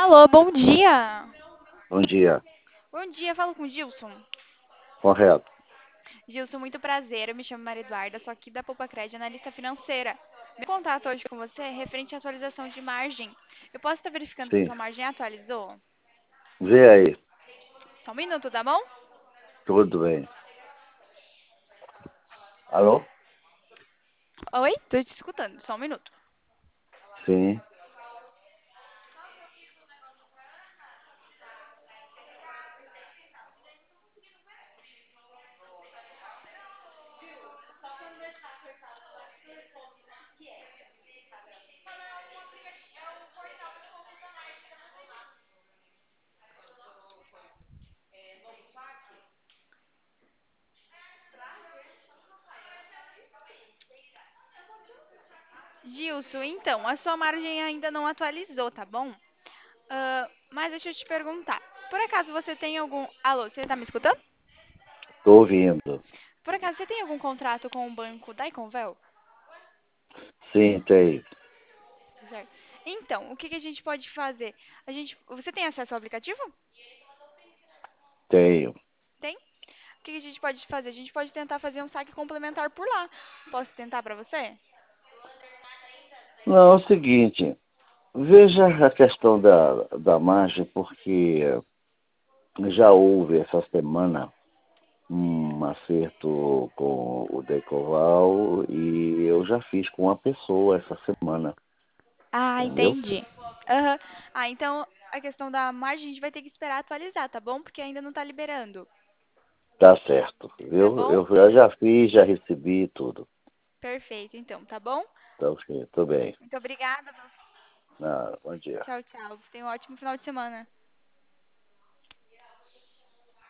Alô, bom dia. Bom dia. Bom dia, falo com o Gilson. Correto. Gilson, muito prazer. Eu me chamo Maria Eduarda, sou aqui da Poupa analista financeira. Meu contato hoje com você é referente à atualização de margem. Eu posso estar verificando se a Sim. sua margem atualizou? Vê aí. Só um minuto, tá bom? Tudo bem. Alô? Oi? Tô te escutando, só um minuto. Sim. Gilson, então, a sua margem ainda não atualizou, tá bom? Mas deixa eu te perguntar. Por acaso você tem algum. Alô, você tá me escutando? Estou ouvindo. Por acaso você tem algum contrato com o banco da Iconvel? Sim, tem. Certo. Então, o que que a gente pode fazer? Você tem acesso ao aplicativo? Tenho. Tem? O que que a gente pode fazer? A gente pode tentar fazer um saque complementar por lá. Posso tentar para você? Não, é o seguinte. Veja a questão da margem, porque já houve essa semana um acerto com o Decoval e eu já fiz com uma pessoa essa semana, Ah, entendeu? entendi. Aham. Ah, então a questão da margem a gente vai ter que esperar atualizar, tá bom? Porque ainda não tá liberando, Tá certo. tá Eu, bom? eu, eu já fiz, já recebi tudo. Perfeito, então, tá bom? Tá ok, tô bem. Muito obrigada. Ah, bom dia. Tchau, tchau. Você tem um ótimo final de semana.